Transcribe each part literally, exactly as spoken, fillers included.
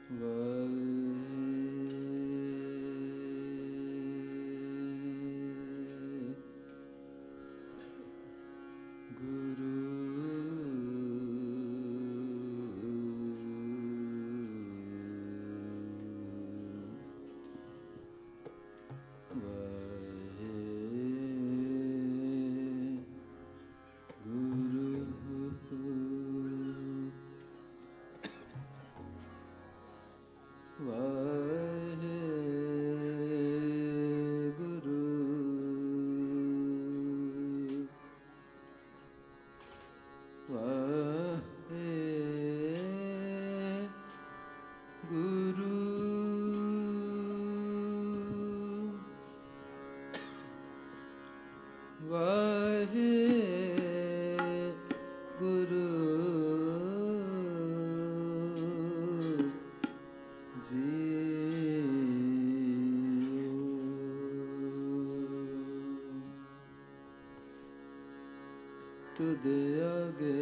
तुदे आगे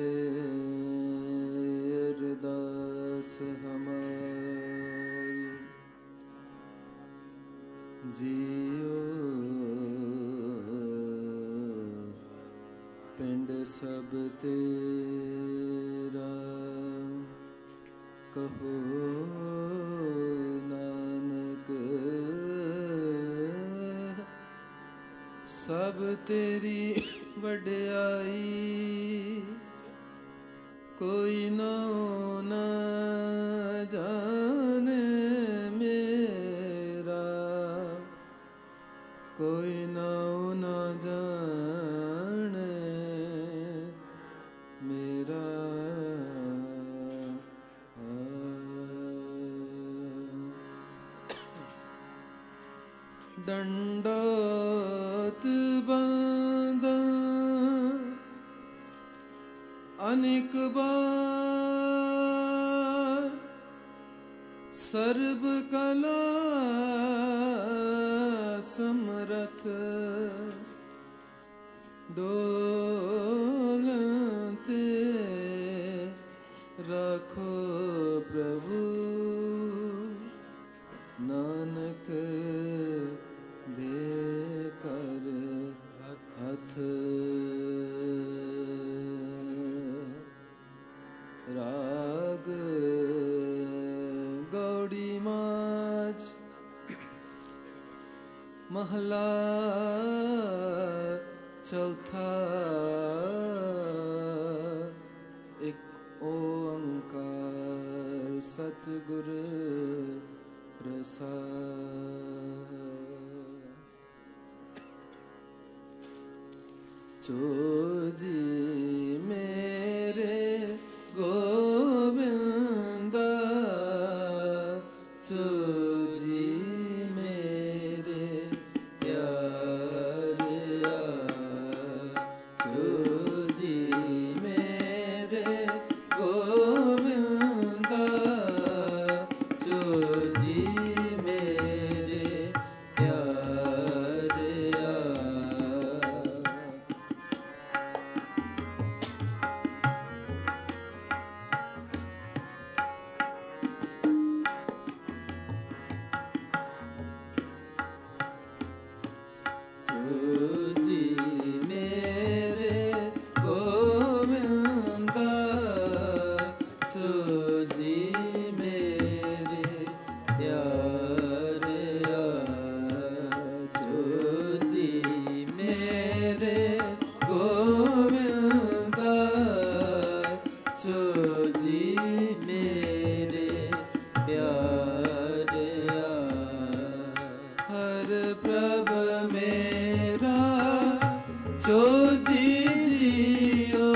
अरदास हमारी, जियो पिंड सब तेरा, कहो नानक सब तेरी वड्याई, कोई नाओ न जाने मेरा, कोई नाओ न जाने मेरा। दंडोत बांधा अनेक बार, सर्व कला समरथ डोलते रखो प्रभु, नानक दे कर हथ। राग गौड़ी माज महला चौथा, एक ओंकार सतगुर प्रसाद। चोजी मेरे गोविंदा, चोजी मेरे प्यारिया, चोजी मेरे गोविंदा, चोजी मेरे प्यारिया। चोजी मेरे गोविंदा, चोजी मेरे प्यारिया, चोजी मेरे गोविंदा, चोजी मेरे प्यारिया। हर प्रभ मेरा चोजी जियो,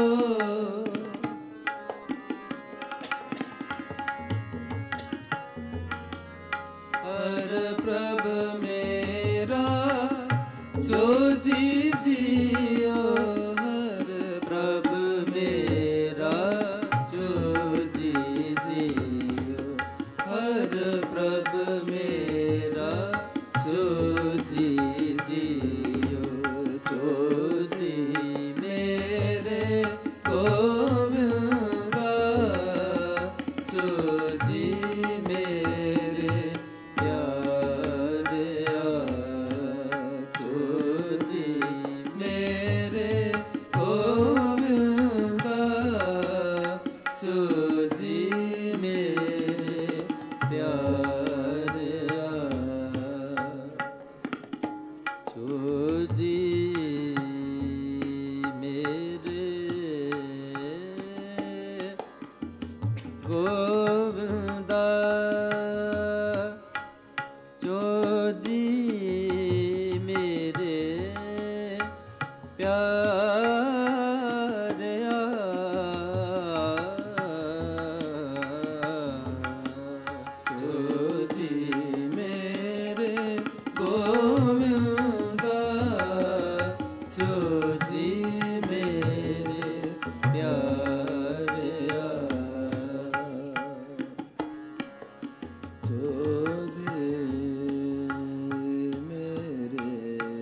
हर प्रभ मेरा चोजी जियो, हर प्रभ मेरा चोजी जियो, हर प्रभ मेरा चोजी जियो, चोजी मेरे गोविंदा, चोजी मेरे गोविंदा जो जी मेरे प्यारिया जो जी मेरे गोविंदा जो जी मेरे प्यारिया जो जी मेरे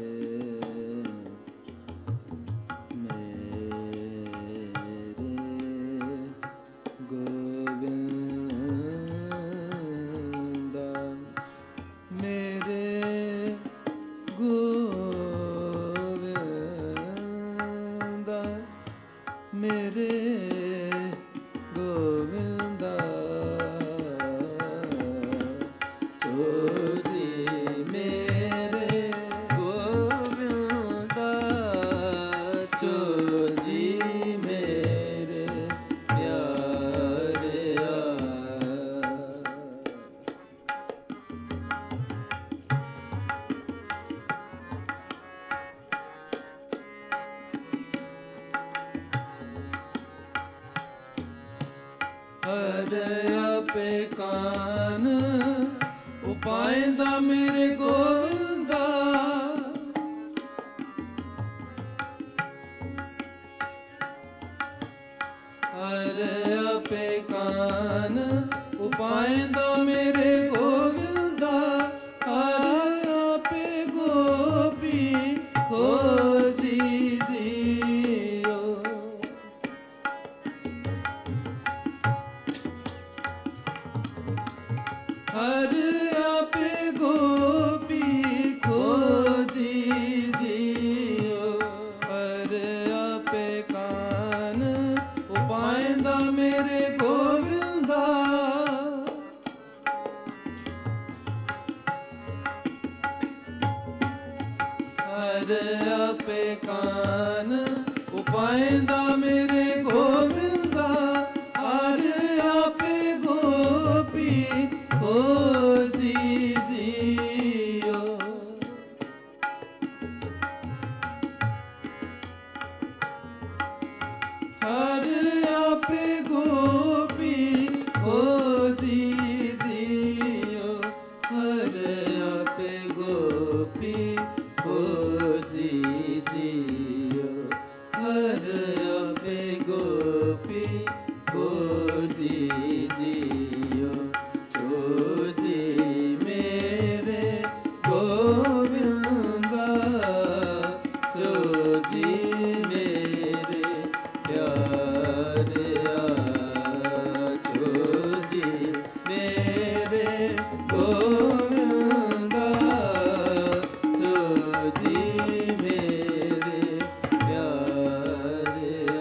मेरे गोविंदा मेरे गोविंदा मेरे गोविंदा जो जी मेरे गोविंदा जो जी मेरे प्यारिया हर आपे कान उपायंदा मेरे गोविंदा हर आपे कान उपायंदा मेरे गोविंदा हर आपे गोपी खोजी जियो हर आपे गोपी खोजी जियो हर आपे कान उपायंदा मेरे गोविंदा हर आपे कान उपायंदा मेरे गोविंदा हर आपे गोपी खोजी जियो हर आपे गोपी खोजी जियो हर आपे गोपी खोजी जियो हर आपे गोपी खोजी जियो जो जी मेरे गोविंदा जो जी मेरे प्यारिया जो जी मेरे गोविंदा जो जी मेरे प्यारिया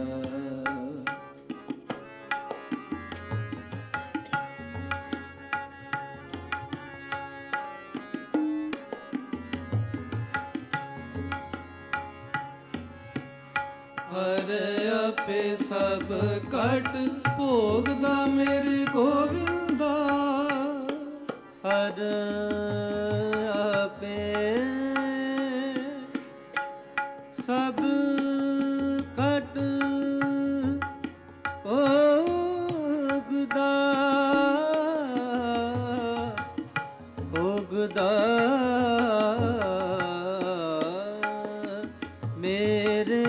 हर आपे सब कट भोगदा मेरे गोविंदा हर आपे सब कट भोगदा भोगदा मेरे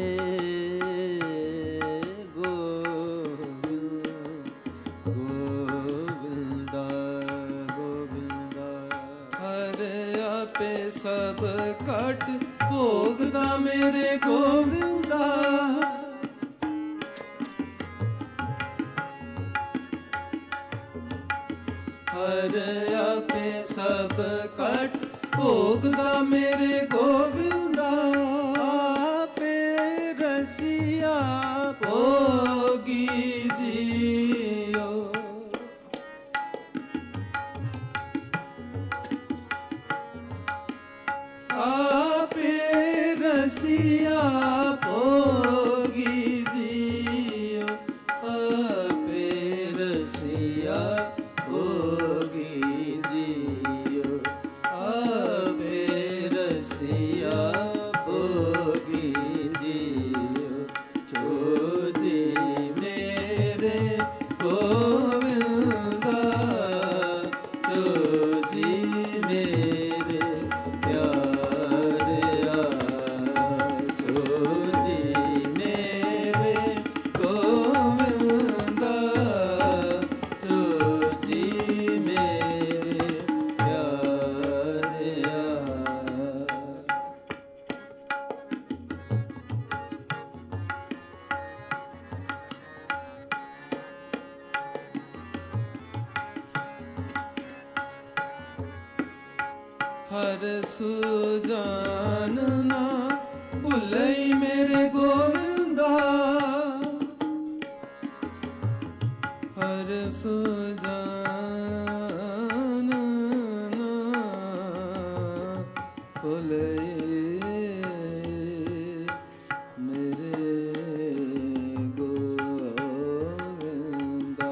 गोविंदा गोविंदा हर आपे सब कट भोगदा मेरे गोविंदा हर आपे सब कट भोगदा मेरे गोविंदा आपे रसिया भोगी जियो आपे रसिया भोगी जियो आपे हर सुजान ना भुलई मेरे गोविंदा, हर सुजान ना भुलई मेरे गोविंदा,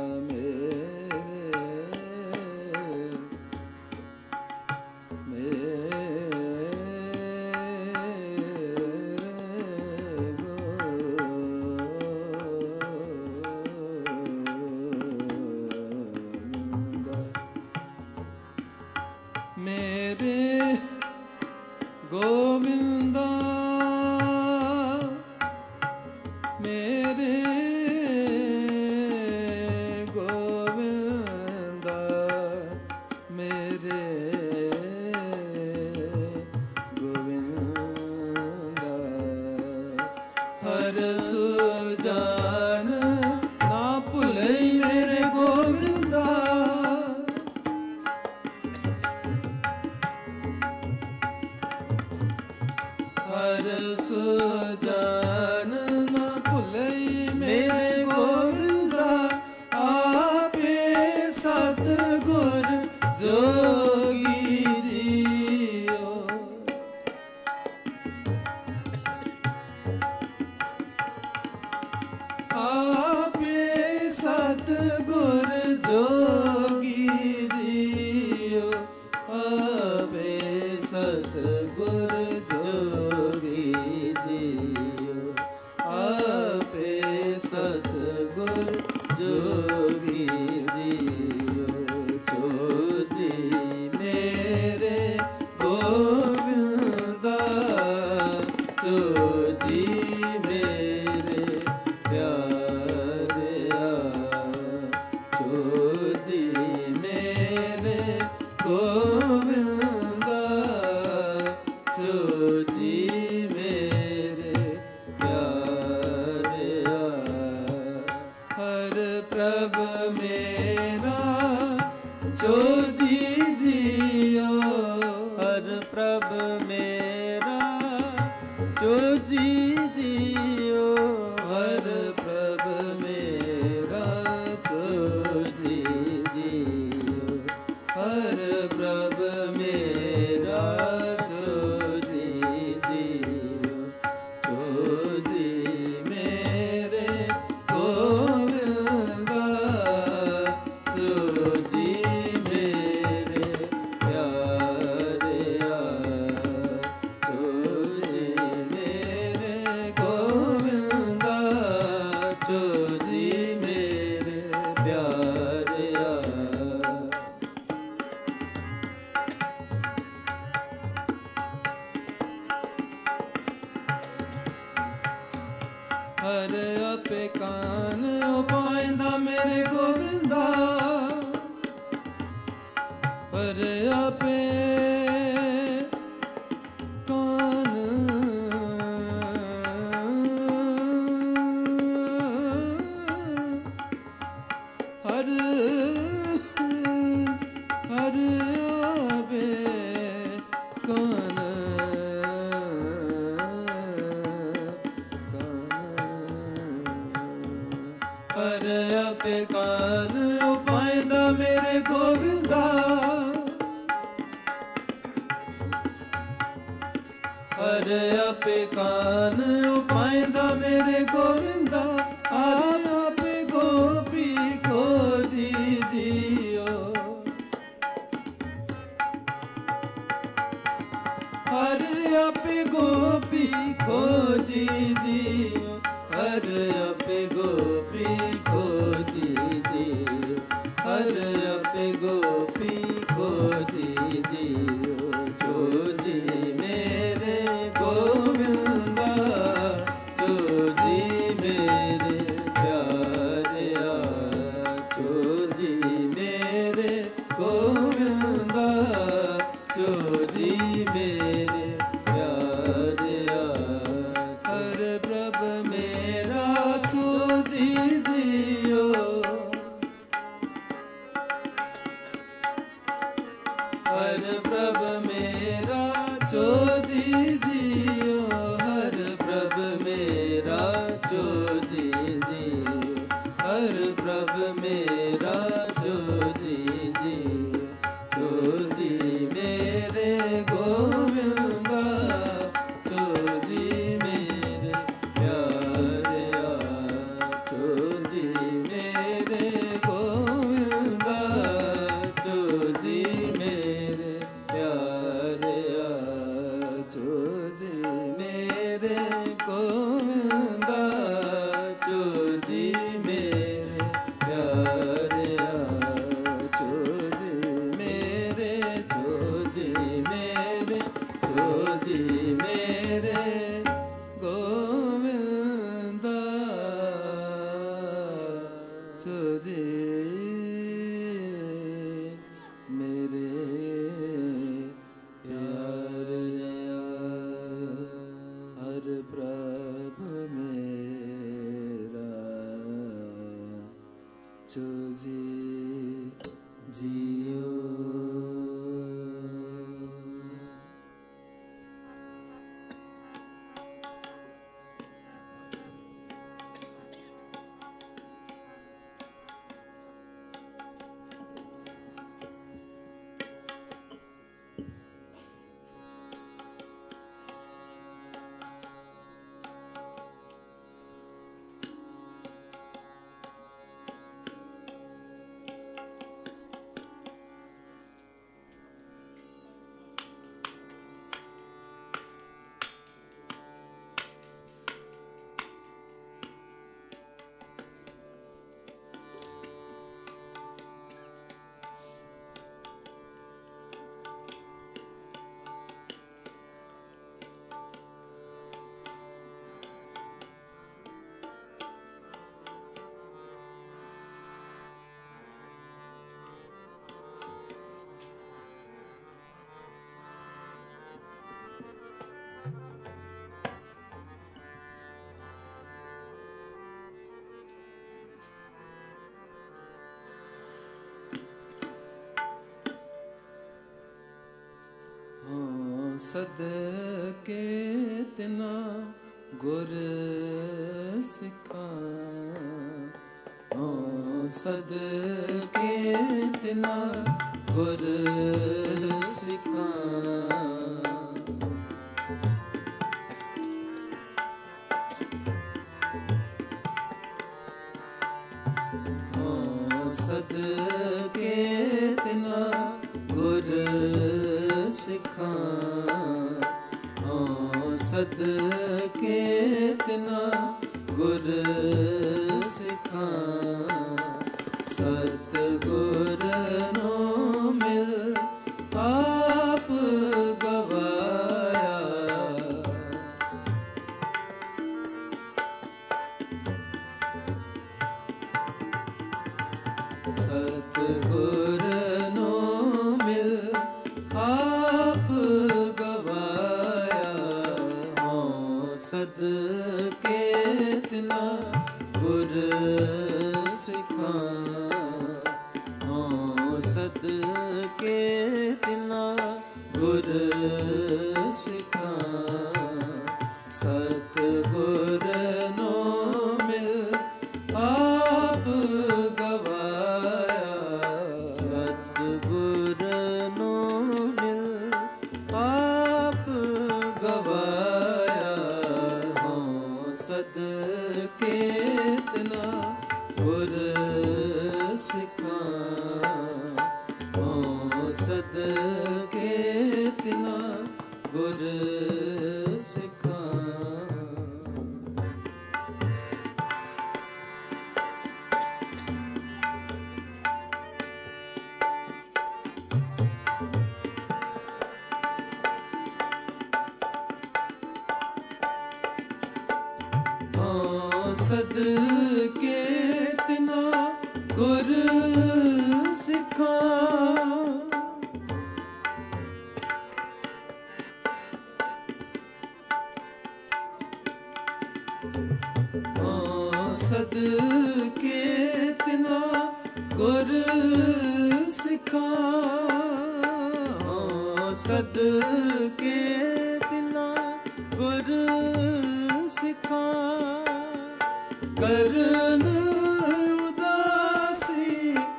मेरे गोविंदा मेरे गोविंदा, मेरे गोविंदा, हर सुजान ना भुलई मेरे गोविंदा, हर सुजान ना भुलई मेरे गोविंदा, आपे सतगुर जोगी जियो, आपे सतगुर जोगी जियो, आपे सतगुर जोगी जियो, आपे सतगुर जोगी जियो, जोजी मेरे गोविंदा, जोजी मेरे प्यारे, जोजी मेरे गोविंदा, जोजी मेरे प्यारे, हर प्रभ मेरा जोजी जियो, हर प्रभ मेरा जोजी जियो, हर प्रभ मेरा जोजी जियो, हर प्रभ मेरा जोजी जियो, जोजी मेरे गोविंदा, जोजी मेरे प्यारे, जोजी मेरे गोविंदा, जोजी मेरे प्यारे, हर आपे कान उपाइंदा मेरे गोविंदा, हर आपे कान हर हर आपे कान हर आपे कान उपाइंदा मेरे गोविंदा, हर आपे कान उपाइंदा मेरे गोविंदा, हर आपे गोपी खोजी जियो, हर आपे गोपी खोजी जियो, हर आपे गोपी खोजी जियो, हर आपे गोपी खोजी जियो, जोजी मेरे गोविंदा, जोजी मेरे प्यारे, जोजी मेरे गोविंदा, जोजी मेरे प्यारे, हर प्रभ मेरा जोजी जी तुझे मेरे प्यार हर प्रभु मेरा तुझे जियो। सदके तना गुर सिखा, ओ सदके तना गुर सिखा। ओ सदके तना गुर सिखा, सदके तना गुर सिखा। सतगुर नो मिल आप गवाया, सतगुर नो मिल आप गवाया। सदके तना गुर सिखा, ओ सदके तना गुर सिखा। सतगुर नो मिल आप गवाया, सतगुर नो मिल आप गवाया। सदके तना गुर सिखा, ओ सदके तना गुर सिखा। सदके तना गुर सिखा, ओ सदके तना गुर सिखा। ओ सदके तना गुर सिखा। करन उदासी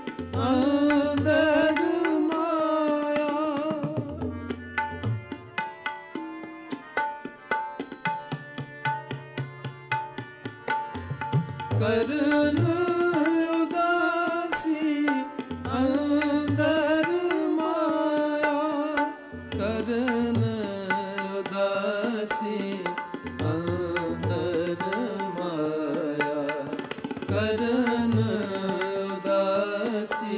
अंदर माया, करन उदासी अंदर माया। करन उदासी अंदर माया, करन उदासी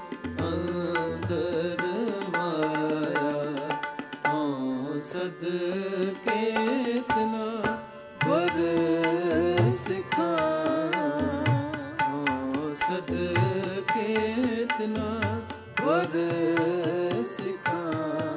अंदर माया। ओ सदके तना गुर सिखा, ओ ਸਦਕੇ ਇਤਨਾ ਗੁਰ ਸਿਖਾਂ,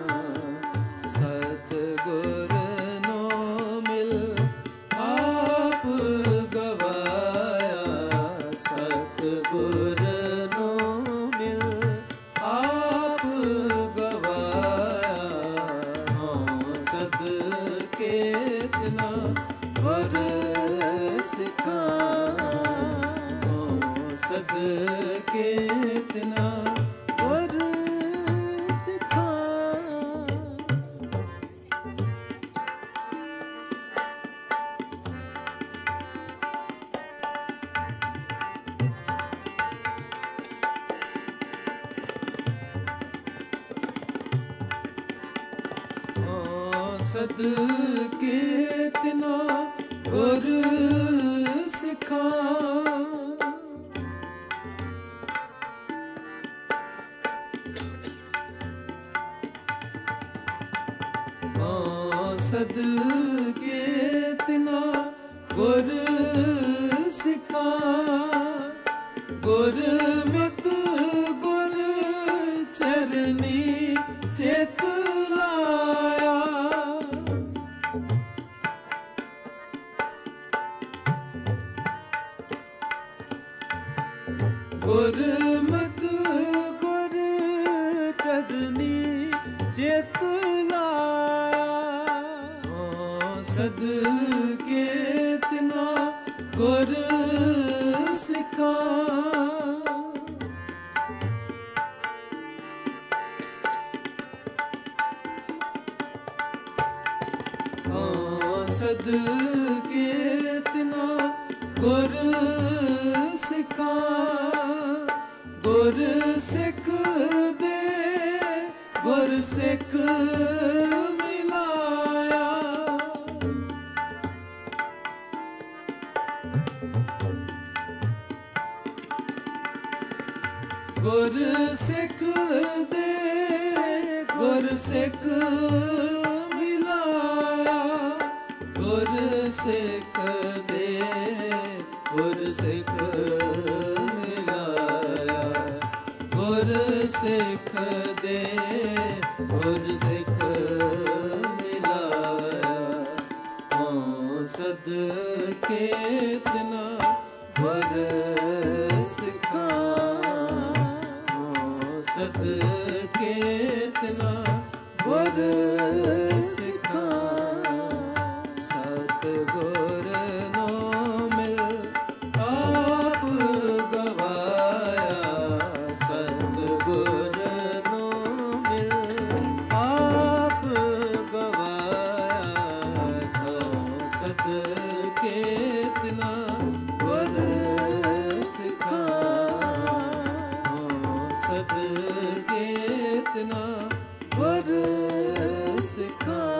ਸਤਿਗੁਰ ਨੋ ਮਿਲ ਆਪ ਗਵਾਇਆ, ਸਤਿਗੁਰ ਨੋ ਮਿਲ ਆਪ ਗਵਾਇਆ, ਹਉ ਸਦਕੇ ਇਤਨਾ ਗੁਰ ਸਿਖਾਂ, ਸਦਕੇ ਇਤਨਾ ਗੁਰ ਸਿਖਾਂ। ਸਦਕੇ ਇਤਨਾ ਗੁਰ ਸਿਖਾਂ, ਸਦਕੇ ਇਤਨਾ ਗੁਰ ਸਿਖਾਂ, ਗੁਰਮਤਿ ਗੁਰ ਚਰਨੀ ਚਿਤ ਲਾਇਆ, ਗੁਰਮਤਿ ਗੁਰ ਚਰਨੀ ਚਿਤ ਸਦਕੇ ਇਤਨਾ ਗੁਰ ਸਿਖਾਂ, ਸਦਕੇ ਇਤਨਾ ਗੁਰ ਸਿਖਾਂ, ਗੁਰ ਸਿੱਖ ਦੇ ਗੁਰ ਸਿੱਖ ਮਿਲਾਇਆ, ਗੁਰ ਸਿੱਖ ਦੇ ਗੁਰ ਸਿੱਖ ਮਿਲਾਇਆ, ਗੁਰ ਸਿੱਖ ਦੇ ਗੁਰ ਸਿੱਖ ਮਿਲਾਇਆ, ਗੁਰ ਸਿੱਖ ਦੇ ਗੁਰ ਸਿੱਖ ਮਿਲਾਇਆ, ਹਉ ਸਦਕੇ ਇਤਨਾ ਗੁਰ ਸਿਖਾਂ, ਸਦਕੇ ਇਤਨਾ ਗੁਰ ਸਿਖਾਂ, ਸਤਿਗੁਰ ਨੋ ਮਿਲ ਆਪ ਗਵਾਇਆ, ਸਤਿਗੁਰ ਨੋ ਮਿਲ ਆਪ ਗਵਾਇਆ, ਸਦਕੇ ਇਤਨਾ ਗੁਰ ਸਿਖਾਂ, ਸਦਕੇ ਇਤਨਾ ਗੁਰ ਸਿਖਾਂ।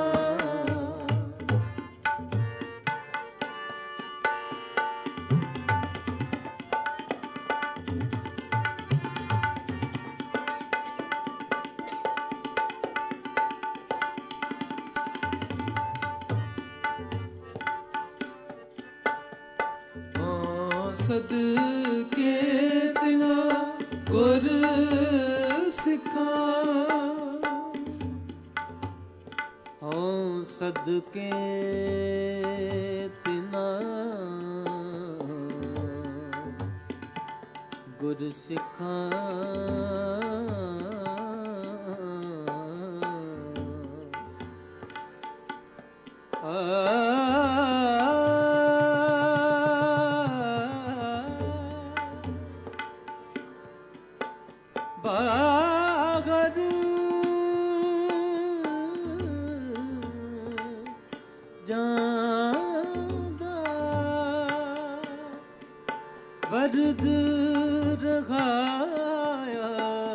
ਸਦਕੇ ਇਤਨਾ ਗੁਰ ਸਿਖਾਂ, ਹਉ ਸਦਕੇ ਇਤਨਾ ਗੁਰ ਸਿਖਾਂ, ਬਾਗਰ ਜਾਂਦਾ ਵਰਦ ਰਖਾਇਆ,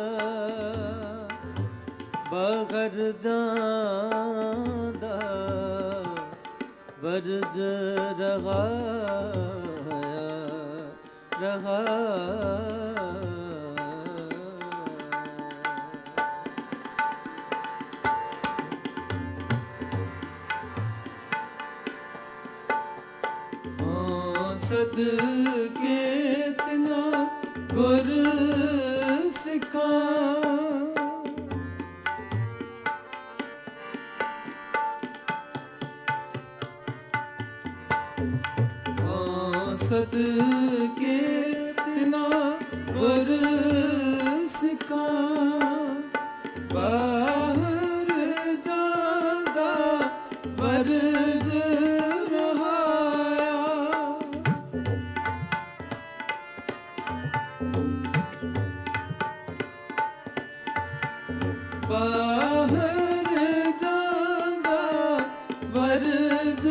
ਬਾਗਰ ਜਾਂਦਾ ਵਰਦ ਰਖਾਇਆ, ਰਖਾਇਆ, ਸਦਕੇ ਇਤਨਾ ਗੁਰ ਸਿੱਖਾਂ। ਸਦਕੇ ਤਿਨਾ ਗੁਰ ਸਿੱਖਾਂ, ਬਾਹਰ ਜਾਂਦਾ ਵਰਜ ਰਹਾਇਆ। ਬਾਹਰ ਜਾਂਦਾ ਵਰਜ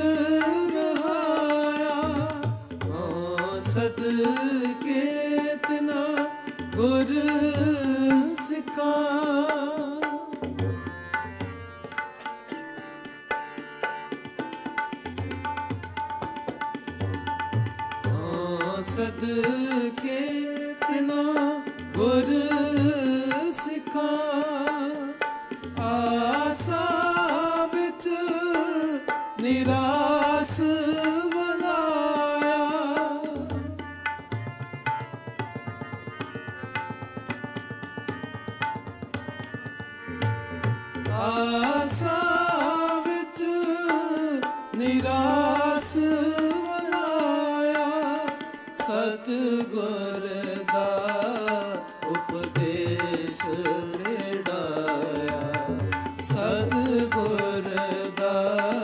ਸਦਕੇ ਤਿਨਾ ਗੁਰ ਸਿੱਖਾਂ। ਸਦਕੇ ਤਿਨਾ ਗੁਰ ਸਿੱਖਾਂ, ਆਸਾ ਵਿੱਚ ਨਿਰਾਸ ਆਸਾ ਵਿੱਚ ਨਿਰਾਸ ਵਲਾਇਆ। ਸਤਿਗੁਰ ਦਾ ਉਪਦੇਸ਼ ਰੇੜਾਇਆ। ਸਤਿਗੁਰ ਦਾ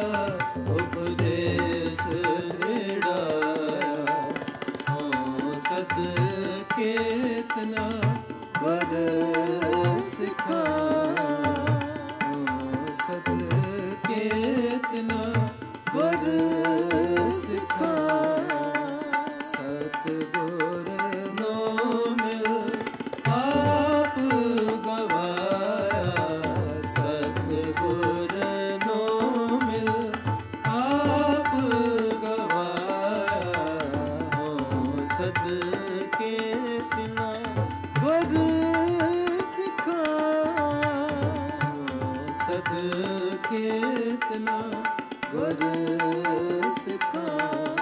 ਉਪਦੇਸ਼ ਰੇੜਾਇਆ। ਹਾਂ ਸਦਕੇ ਤਿਨਾ ਗੁਰ ਸਿੱਖਾਂ। ਸਦਕੇ ਤਿਨਾ ਗੁਰ ਸਿੱਖਾਂ, ਸਤਿਗੁਰ ਨੋ ਮਿਲ ਆਪ ਗਵਾਇਆ। ਸਤਿਗੁਰ ਨੋ ਮਿਲ ਆਪ ਗਵਾਇਆ। ਸਦਕੇ ਤਿਨਾ ਗੁਰ ਸਿੱਖਾਂ। ਸਦਕੇ ਤਿਨਾ ਗੁਰ ਸਿੱਖਾਂ।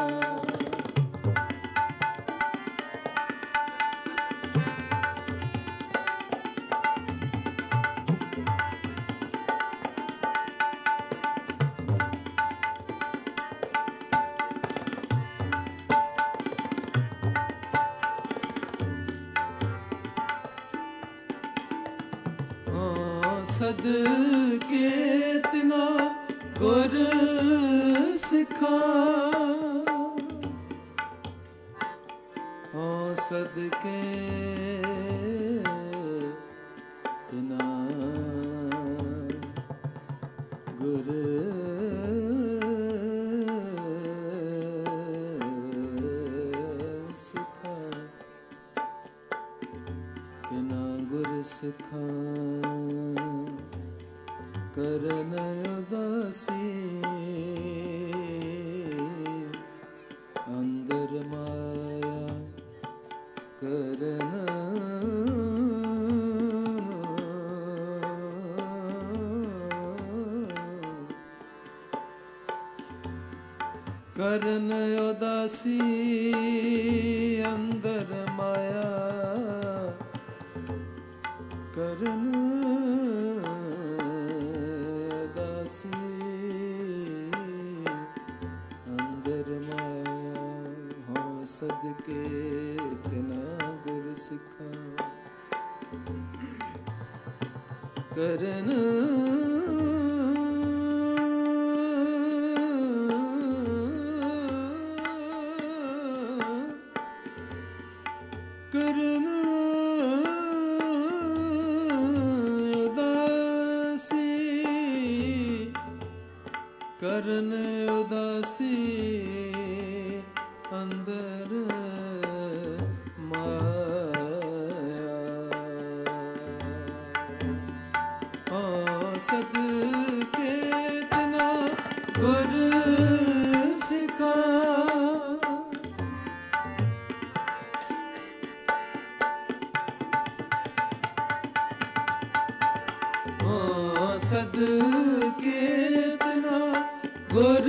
ਸਦਕੇ ਤਿਨਾ ਗੁਰ ਸਿੱਖਾਂ। ਹਾਂ ਸਦਕੇ ਤਿਨਾ ਗੁਰ ਸਿੱਖਾਂ। ਤਿਨਾ ਗੁਰ ਸਿੱਖਾਂ, ਕਰਨ ਉਦਾਸੀ ਅੰਦਰ ਮਾਇਆ। ਕਰਨ ਕਰਨ ਉਦਾਸੀ ਅੰਦਰ ਮਾਇਆ। ਕਰਨ ਸਦਕੇ ਤਿਨਾ ਗੁਰ ਸਿੱਖਾਂ, ਕਰਨ ਕਰਨ ਉਦਾਸੀ ਕਰਨ ਉਦਾਸੀ ਅੰਦਰ ਮਾਇਆ। ਹਾਂ ਸਦਕੇ ਤਿਨਾ ਗੁਰ ਸਿੱਖਾਂ। ਹਾਂ ਸਦਕੇ ਤਿਨਾ ਗੁਰ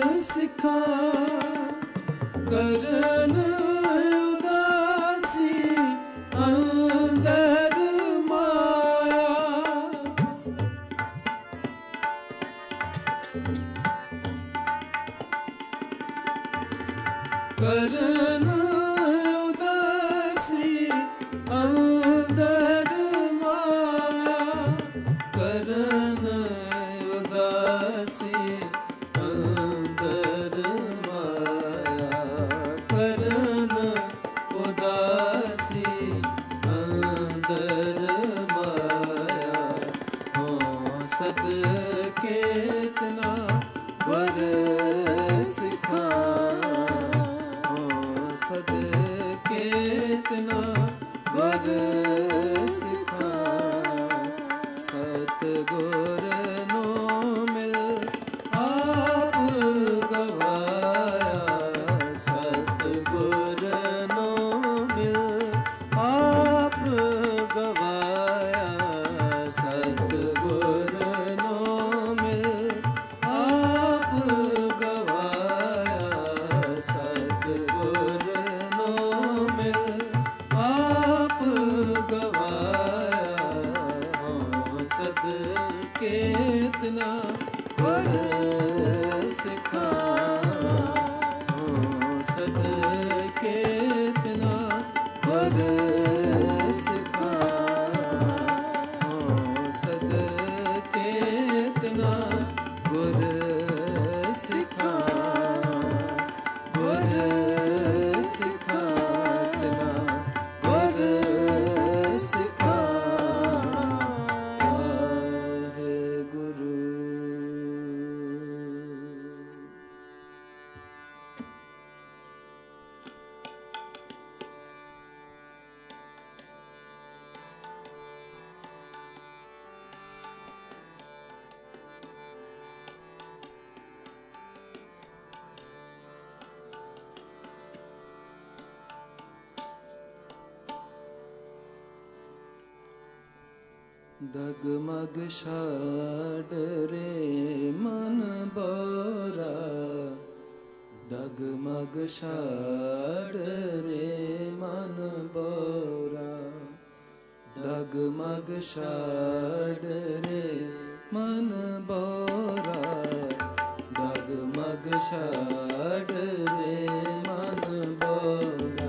ਸਿੱਖਾਂ। ਕਰਨ ਉਦਾਸੀ सद केतना गुर सिखाया सतगुर नो मिल आप गवाया सतगुर नो मिल आप गवाया सतगुर नो मिल आप गवाया सतगुर नो मिल आप गवाया सद केतना गुर सिखाया सद केतना गुर सिखाया सद केतना गुर सिखाया गुर सिखाया गुर सिखाया है गुरु। डगमग छाड़ रे मन बोरा डगमग छाड़ रे मन बोरा डगमग छाड़ रे मन बोरा डगमग छाड़ रे मन बोरा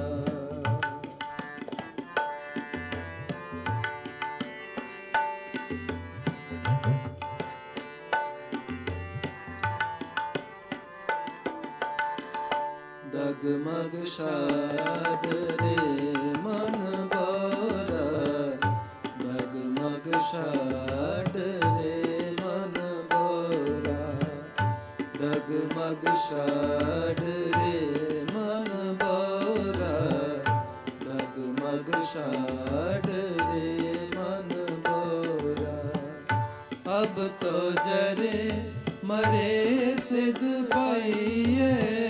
डगमग छाड़ रे मन बोरा डगमग छाड़ रे मन बोरा डगमग छाड़ रे मन बोरा डगमग छाड़ रे मन बोरा अब तो जरे मरे सिद्ध पाइए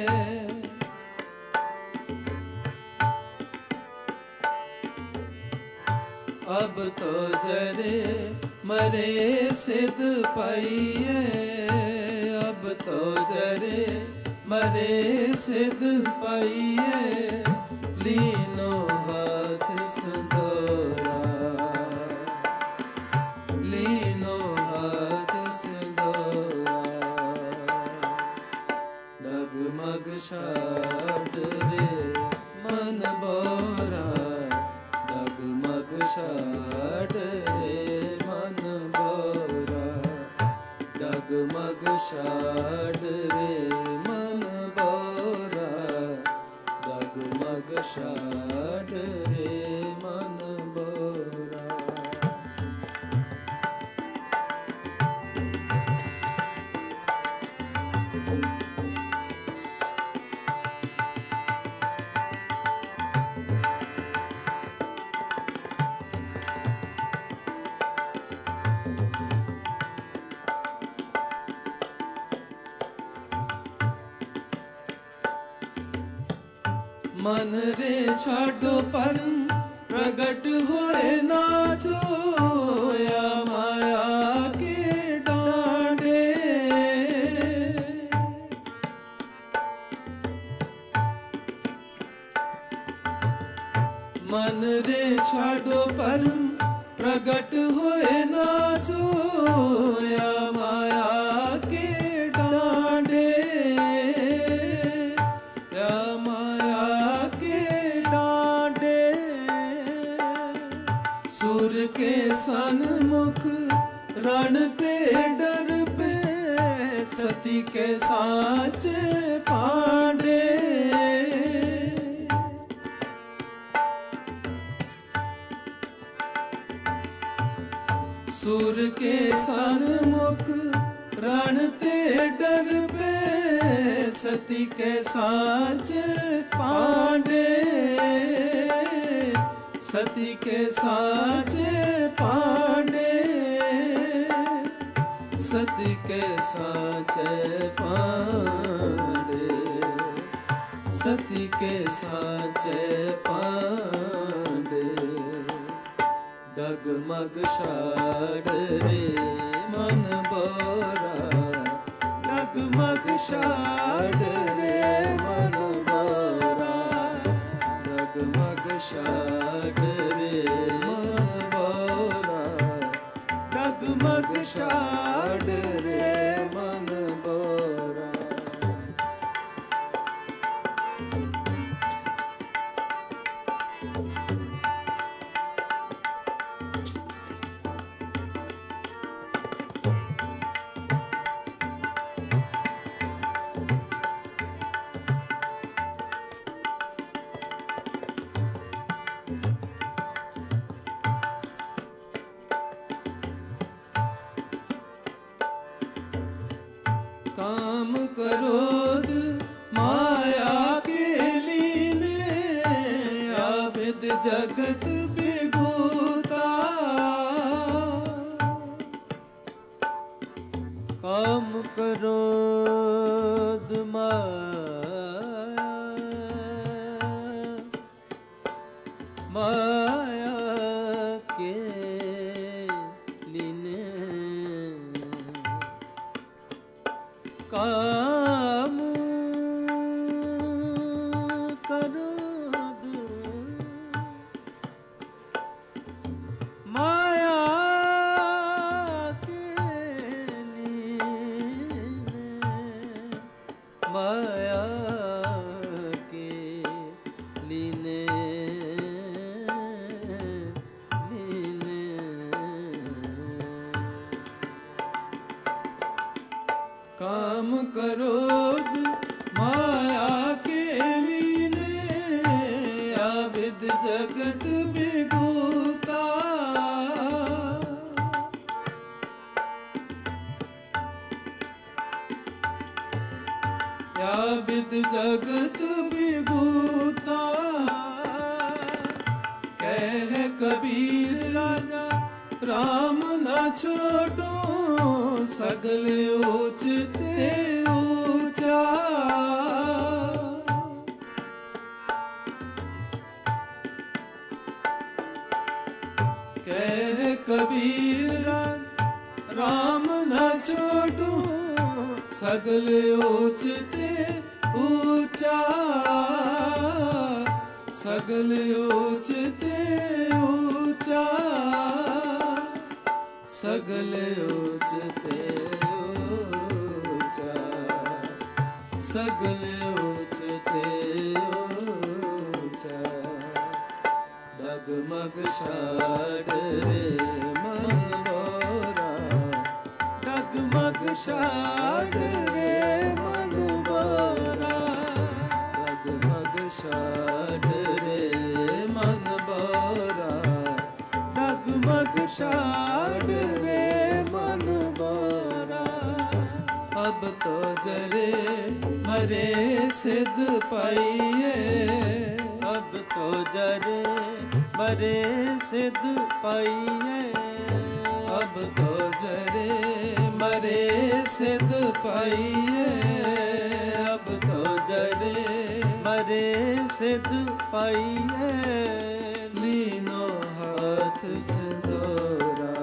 अब तो जरे मरे सिद्ध पाइए अब तो जरे मरे सिद्ध पाइए लीनो हाथ संदोरा लीनो हाथ संदोरा डगमग छाड़ रे मन बोरा डगमग छाड़ रे मन बोरा डगमग छाड़ रे मन बोरा डगमग छाड़ रे मन बोरा। मन रे छाड़ो पर प्रगट हुए नाचो या माया के डांडे मन रे छाड़ो पर प्रगट हुए नाचो या माया के डांडे या माया के डांडे सूर के सन्मुख रण पे डर पे सती के साचे पांडे सूर के सन्मुख रण ते डर पे सती के साँच पांडे, सती के साँच पांडे, सती के साँच पांडे, सती के साँच पांडे। डगमग शाड रे मन बोरा, डगमग शाड रे मन बोरा, डगमग शाड रे मन बोरा, डगमग शाड रे मन बोरा। काम क्रोध माया के लीने, आविद जगत विभूता। काम क्रोध माया, माया के लीने, काम क्रोध माया के लीने, माया के लीने, लीने। काम क्रोध माया के लीने, आविद जगत विभूता। आविद जगत विभूता। कह कबीर राजा राम न छोड़ो, सगले ऊंचते ऊंचा। कह कबीर राम न छोड़ो, सगले ऊंचते ऊंचा, सगले ऊंचते ऊंचा, सगले ऊंचते ऊंचा, सगले ऊंचते ऊंचा। डगमग शाड रे मन बोरा, डगमग शाड रे मन बोरा, डगमग शाड रे मन बोरा, डगमग शाड रे मन बोरा। अब तो जरे मरे सिद्ध पाइए, अब तो जरे मरे सिद्ध पाइए, अब तो जरे मरे सिद्ध पाइए, अब तो जरे मरे सिद्ध पाइए। लीनो हाथ सिंदूरा,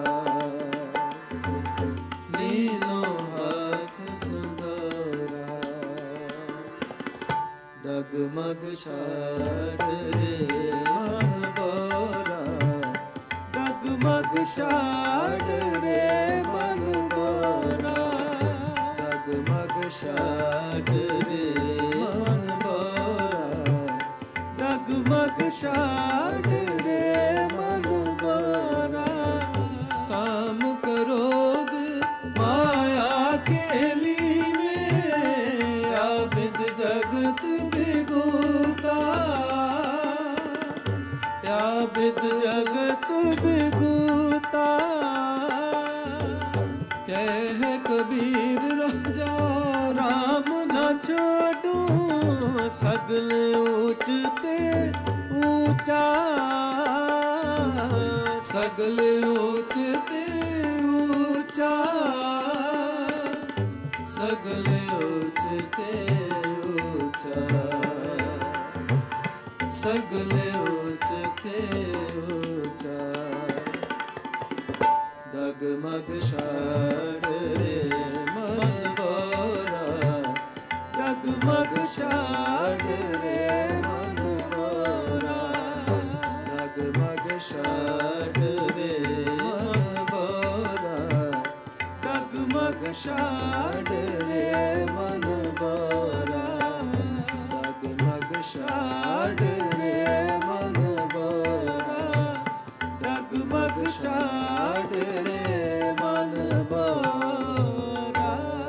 लीनो हाथ सिंदूरा। डगमग शाड रे मन बोरा, डगमग शाड रे मन बोरा, डगमग शाड रे मन बोरा, डगमग शाड रे मन बोरा। काम क्रोध माया के लीने, आविद जगत विभूता। आविद जगत विभूता। कह कबीर सगल ऊंचते ऊंचा, सगल ऊंचते ऊंचा, सगल ऊंचते ऊंचा, सगल ऊंचते ऊंचा। डगमग छाड़ रे मन बोरा, डगमग छाड़ रे मन बोरा, डगमग छाड़ रे मन बोरा, डगमग छाड़ रे मन बोरा, डगमग छाड़ रे मन बोरा, डगमग छाड़ रे मन बोरा।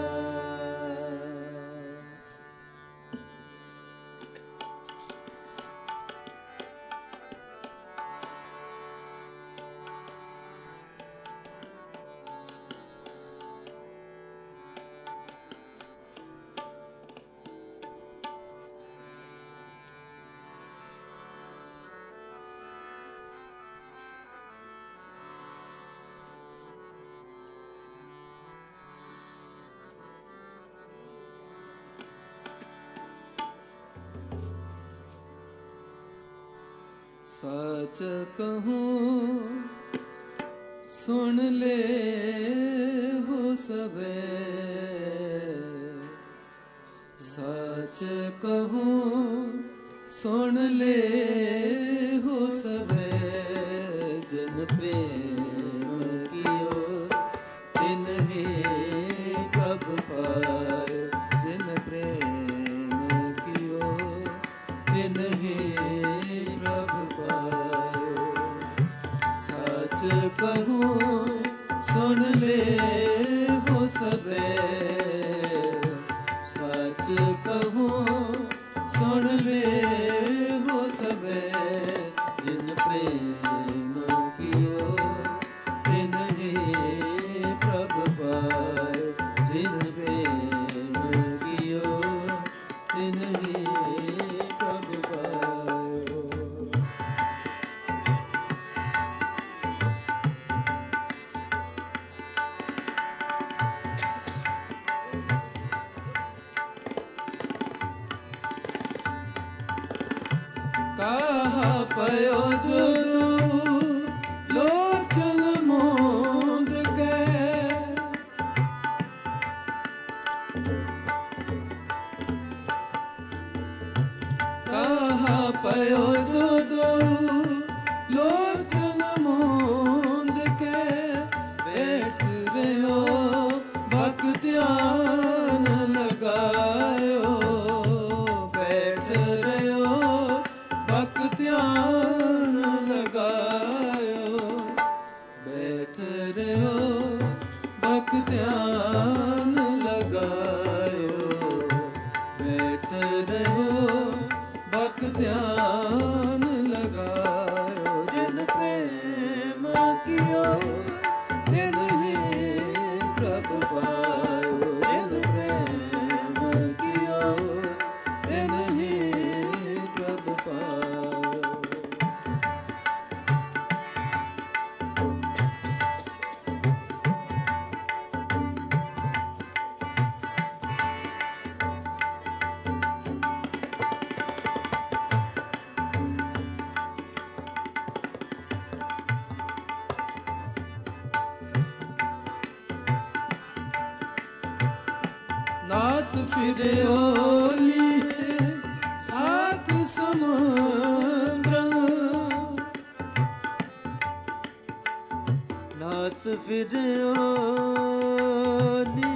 सच कहूँ सुन ले हो सबे, सच कहूँ सुन ले हो सबे, जिन प्रेम कियो तिन ही प्रभु पाए, जिन प्रेम कियो तिन ही प्रभु पायो। सच कहूँ सुन ले हो सबे, सच कहूँ सुन ले हो सबे, जिन प्रेम कियो तिन ही प्रभु पायो, जिन प्रेम कियो तिन ही प्रभु पायो। कहा पयो जो लोचन मूंद के, कहा पयो जो लोचन मूंद के, बैठ रहो भक्तियान लगायो, बैठ रहो भक्तियान लगायो, बैठ रहो भक्तियान लगायो, बैठ रहो भक्तियान लगायो। जिन प्रेम कियो तिन ही प्रभु पायो, जिन प्रेम कियो तिन ही प्रभु पायो। नाथ फिरे ओली सात समुद्र, नाथ फिरे ओली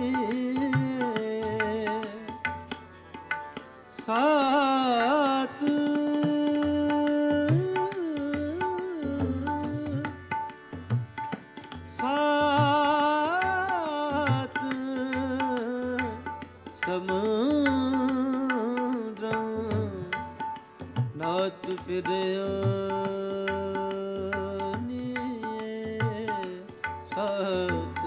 सात सात समुद्र, नाथ फिरे सात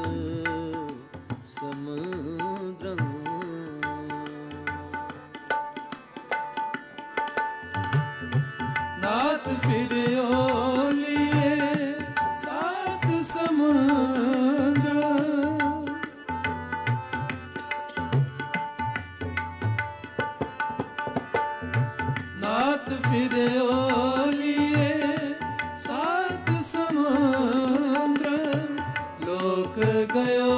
समुद्र। नाथ फिर ओलिए सात समुद्र, नाथ फिर ओलिए सात समुद्र, लोक गयो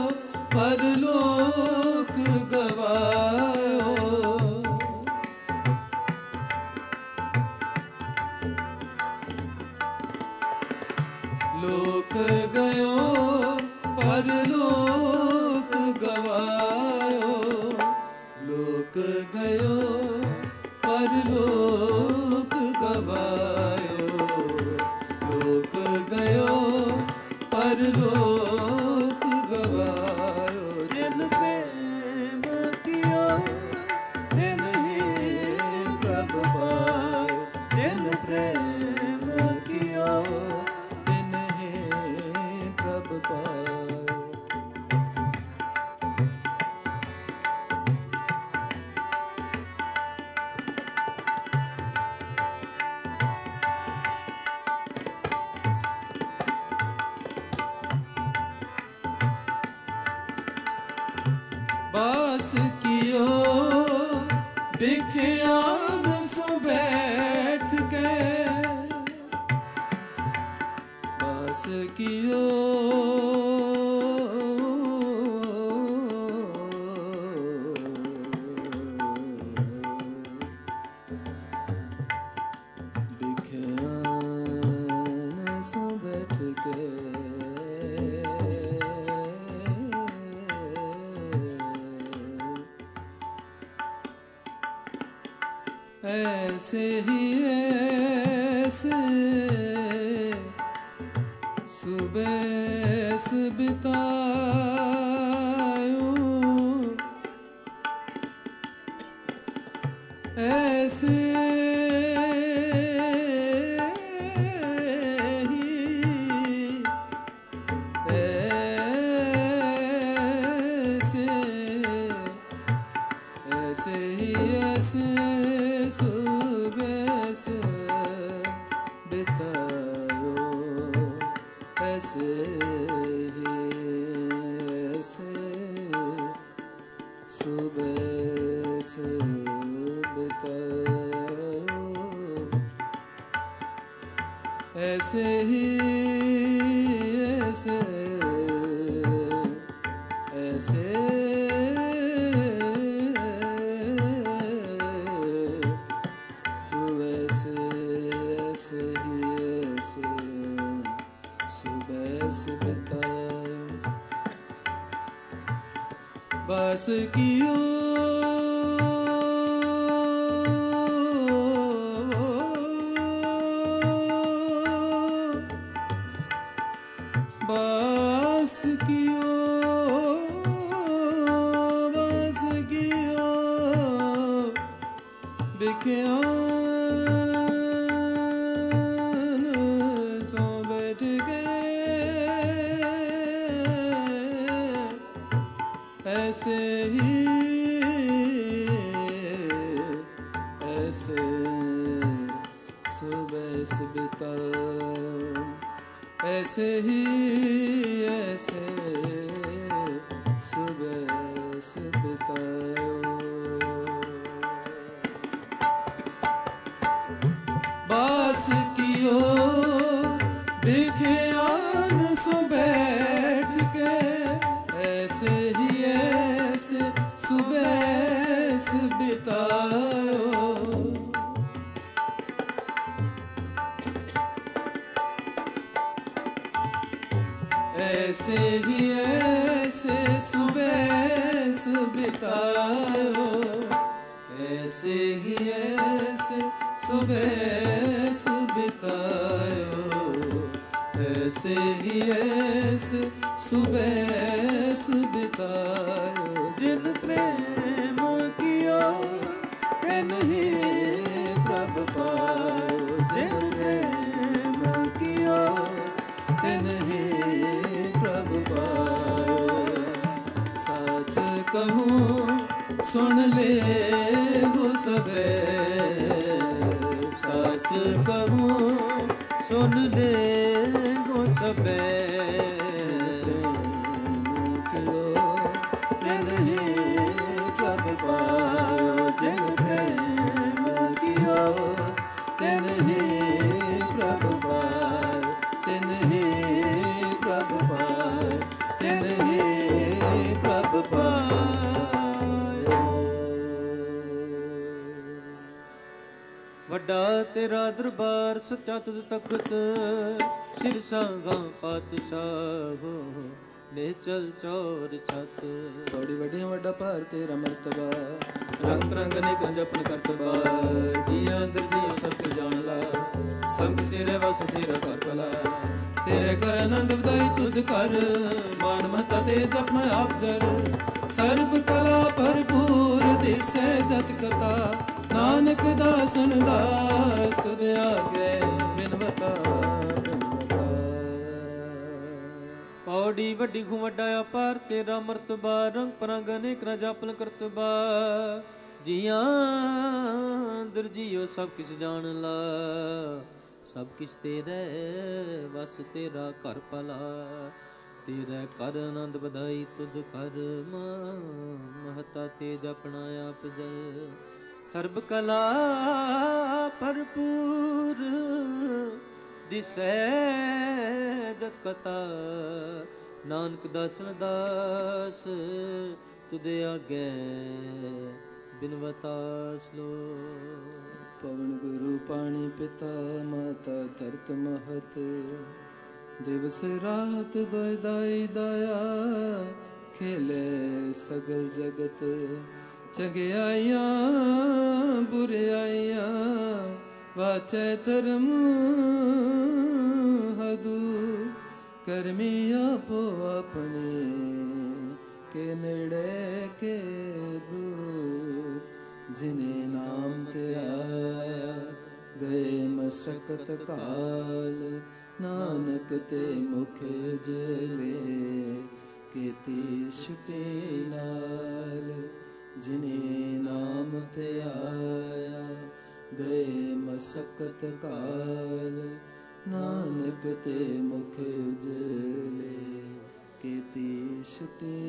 परलोक गवायो, लोक गयो परलोक गवायो, लोक गयो परलोक गवायो, लोक गयो परलोक गवायो। जिन प्रेम कियो तिन ही प्रभु पायो, जिन प्रेम कियो तिन ही प्रभु पायो। बास कियो बिख्यान सो बैठ के, बास कियो बिख्यान सो बैठ के, ऐसे ही ऐसे सुबह से बितायूं, ऐसे ही ऐसे ऐसे ही ऐसे सुबह से बितायो, ऐसे ही ऐसे सुबह से बितायो, ऐसे ही ऐसे ऐसे बास कियो बास कियो बास कियो बिख्यान सो बैठ गए, ऐसे ही ऐसे सुबह से बिताओ, ऐसे ही ऐसे सुबह से बिताओ। बास कियो बिख्यान सो बैठ के, ऐसे ही ऐसे सुबह से बिताओ, ऐसे ही ऐसे सुबह से बिताओ, ऐसे ही ऐसे सुबह से बिताओ, ऐसे ही ऐसे सुबह से बिताओ। जिन प्रेम कियो तिन ही प्रभु पायो, जिन प्रेम कियो तिन ही प्रभु पायो। सच कहूँ सुन ले वो सबे, सच सच कहूँ सुन ले गो सबे, तिन ही प्रभ पायो, जिन प्रेम कियो तिन ही प्रभ पायो, तिन ही प्रभ पायो, तिन ही प्रभ पायो। ਵੱਡਾ ਤੇਰਾ ਦਰਬਾਰ ਸੱਚਾ ਤੁਧ ਤਖਤ, ਸਿਰ ਸਾਂਗਾ ਪਾਤਸ਼ਾਹੋ ਨਿਚਲ ਚੌਰ ਛਤ। ਬੜੀ ਵੱਡੀ ਵੱਡਾ ਭਾਰ ਤੇਰਾ ਮਰਤਬਾ, ਰੰਗ ਰੰਗ ਅਨੇਕ ਜਪਨ ਕਰਤਬਾ। ਜੀਆਂ ਅੰਦਰ ਜੀਆਂ ਸਭ ਤੇ ਜਾਣ ਲਾ, ਸਭ ਤੇਰੇ ਵਸ ਤੇਰਾ ਕਰ ਭਲਾ। ਤੇਰੇ ਕਰ ਆਨੰਦ ਵਧਾਈ ਤੁਧ ਕਰ, ਮਾਨ ਮਹਤਾ ਤੇਜ ਆਪਣਾ ਆਪ ਜਰ। ਸਰਬ ਕਲਾ ਭਰਪੂਰ ਦਿਸੈ ਜਤ ਕਥਾ, ਨਾਨਕ ਦਾਸਨ ਦਾਸ ਤੁਧ ਆਗੇ ਬਿਨਵਤਾ ਬਿਨਵਤਾ। ਪੌੜੀ ਵੱਡੀ ਖੂ ਵੱਡਾ ਅਪਾਰ ਤੇਰਾ ਮਰਤਬਾ, ਰੰਗ ਪਰੰਗ ਅਨੇਕ ਨ ਜਾਪਨ ਕਰਤਬਾ। ਜੀਆਂ ਅੰਦਰ ਜੀਓ ਸਭ ਕਿਸ ਜਾਣ ਲਾ, ਸਭ ਕਿਸ ਤੇਰੇ ਵਸ ਤੇਰਾ ਘਰ ਭਲਾ। ਤੇਰੇ ਕਰ ਆਨੰਦ ਵਧਾਈ ਤੁਧ ਕਰ, ਮਹਤਾ ਤੇਜ ਆਪਣਾ ਆਪ ਜਰ। ਸਰਬ ਕਲਾ ਭਰਪੂਰ ਦਿਸੈ ਜਤ ਕਥਾ, ਨਾਨਕ ਦਾਸਨ ਦਾਸ ਤੁਧ ਆਗੇ ਬਿਨਵਤਾ ਸਲੋਕ। ਪਵਨ ਗੁਰੂ ਪਾਣੀ ਪਿਤਾ ਮਾਤਾ ਧਰਤ ਮਹਤ, ਦਿਵਸ ਰਾਤ ਦੋਇ ਦਾਈ ਦਾਇਆ। ਖੇਲੇ ਸਗਲ ਜਗਤ ਚੰਗਿਆਈਆਂ ਬੁਰਿਆਈਆਂ, ਵਾਚੈ ਧਰਮ ਹਦੂ। ਕਰਮੀ ਆਪੋ ਆਪਣੇ, ਕੇ ਨੇੜੇ ਕੇ ਦੂਰ। ਜਿਨੇ ਨਾਮ ਤੇ ਆਇਆ ਗਏ ਮਸਕਤ ਕਾਲ, ਨਾਨਕ ਤੇ ਮੁਖ ਜਲੇ ਕੀਤੀ ਛੁਟੀ ਨਾਲ। ਜਿਨੇ ਨਾਮ ਤੇ ਆਇਆ ਗਏ ਮਸਕਤ ਕਾਲ, ਨਾਨਕ ਤੇ ਮੁਖ ਉਜਲੇ ਕੀਤੀ ਛੁਟੀ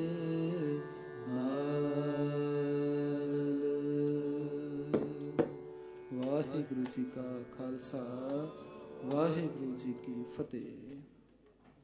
ਨਾਲ। ਵਾਹਿਗੁਰੂ ਜੀ ਕਾ ਖਾਲਸਾ, ਵਾਹਿਗੁਰੂ ਜੀ ਕੀ ਫਤਿਹ।